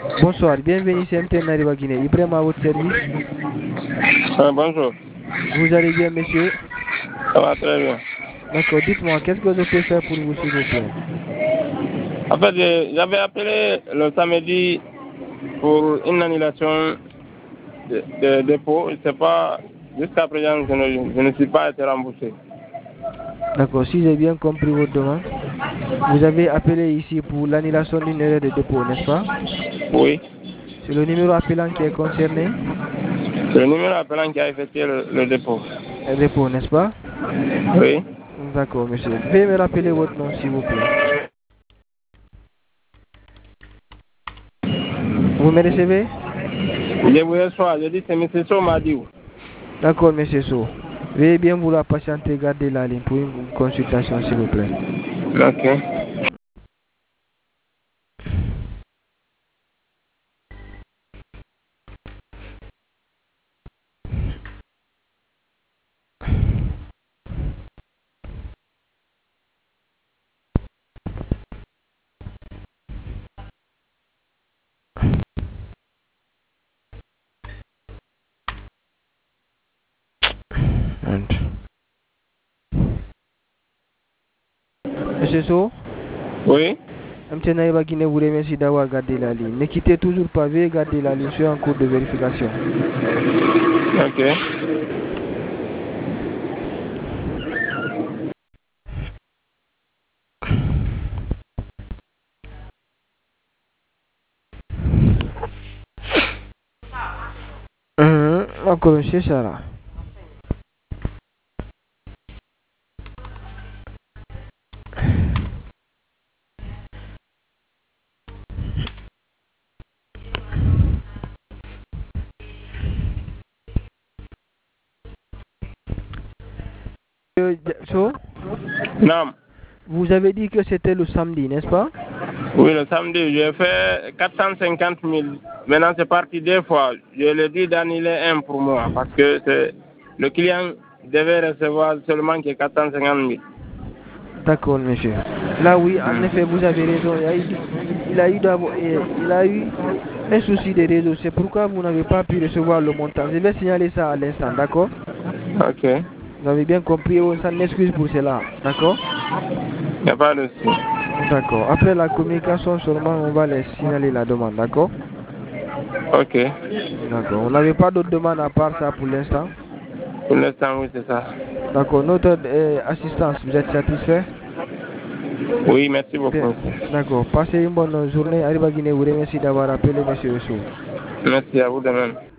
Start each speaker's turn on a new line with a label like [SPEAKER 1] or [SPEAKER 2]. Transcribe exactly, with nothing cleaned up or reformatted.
[SPEAKER 1] Bonsoir, bienvenue chez M T N Nariwa Guinée. Ibrahim à votre service.
[SPEAKER 2] Ah, bonjour.
[SPEAKER 1] Vous allez bien, monsieur?
[SPEAKER 2] Ça va très bien.
[SPEAKER 1] D'accord, dites-moi, qu'est-ce que je peux faire pour vous, s'il vous plaît?
[SPEAKER 2] En fait, je- j'avais appelé le samedi pour une annulation de, de dépôt. Je ne sais pas, jusqu'à présent, je ne, je ne suis pas été remboursé.
[SPEAKER 1] D'accord, si j'ai bien compris votre demande, vous avez appelé ici pour l'annulation d'une erreur de dépôt, n'est-ce pas?
[SPEAKER 2] Oui.
[SPEAKER 1] C'est le numéro appelant qui est concerné?
[SPEAKER 2] C'est le numéro appelant qui a effectué le, le dépôt.
[SPEAKER 1] Un dépôt, n'est-ce pas?
[SPEAKER 2] Oui.
[SPEAKER 1] D'accord, monsieur. Veuillez me rappeler votre nom, s'il vous plaît. Vous me recevez?
[SPEAKER 2] Je vous reçois. Je dis c'est M. Somadiou.
[SPEAKER 1] D'accord, monsieur So. Veuillez bien vouloir patienter, garder la ligne pour une consultation, s'il vous plaît.
[SPEAKER 2] Ok.
[SPEAKER 1] Monsieur So?
[SPEAKER 2] Oui.
[SPEAKER 1] M T N Nariwa Guinée vous remercie d'avoir gardé la ligne. Ne quittez toujours pas, veuillez garder la ligne, c'est en cours de vérification.
[SPEAKER 2] Ok.
[SPEAKER 1] Hum, D'accord, monsieur Sarah. Euh, So,
[SPEAKER 2] Non.
[SPEAKER 1] vous avez dit que c'était le samedi, n'est-ce pas?
[SPEAKER 2] Oui, le samedi, j'ai fait quatre cent cinquante mille. Maintenant, c'est parti deux fois. Je lui ai dit d'annuler un pour moi parce que c'est, le client devait recevoir seulement que quatre cent cinquante mille.
[SPEAKER 1] D'accord, monsieur. Là, oui, en effet, vous avez raison. Il, a eu, il, il a eu d'abord, il a eu un souci de réseau. C'est pourquoi vous n'avez pas pu recevoir le montant. Je vais signaler ça à l'instant, d'accord?
[SPEAKER 2] Ok. Il
[SPEAKER 1] Vous avez bien compris, on s'en excuse pour cela, d'accord?
[SPEAKER 2] n'y a pas de souci.
[SPEAKER 1] D'accord. Après la communication seulement, on va les signaler la demande, d'accord?
[SPEAKER 2] Ok.
[SPEAKER 1] D'accord. On n'avait pas d'autres demandes à part ça pour l'instant?
[SPEAKER 2] Pour l'instant, oui, c'est ça.
[SPEAKER 1] D'accord. Notre euh, assistance, vous êtes satisfait?
[SPEAKER 2] Oui, merci
[SPEAKER 1] Bien.
[SPEAKER 2] beaucoup.
[SPEAKER 1] D'accord. Passez une bonne journée. Arriba Guinée vous remercie d'avoir appelé, monsieur Esso.
[SPEAKER 2] Merci à vous de même.